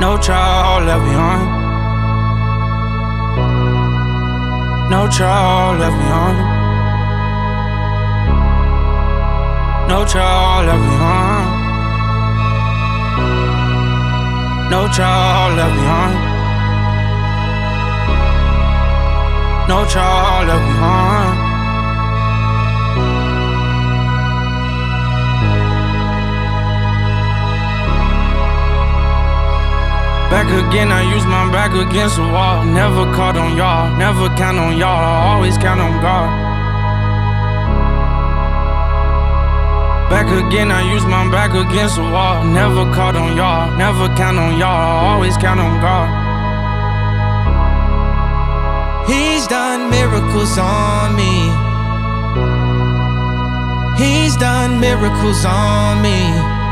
No trial left behind. No trial left behind. No trial left behind. No trial left behind. No trial left behind. Back again, I use my back against the wall. Never caught on y'all, never count on y'all, I always count on God. Back again, I use my back against the wall. Never caught on y'all, never count on y'all, I always count on God. He's done miracles on me. He's done miracles on me.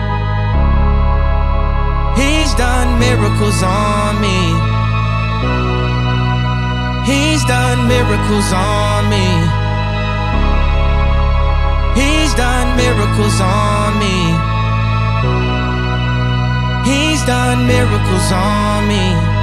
He's done miracles on me. He's done miracles on me. He's done miracles on me. He's done miracles on me.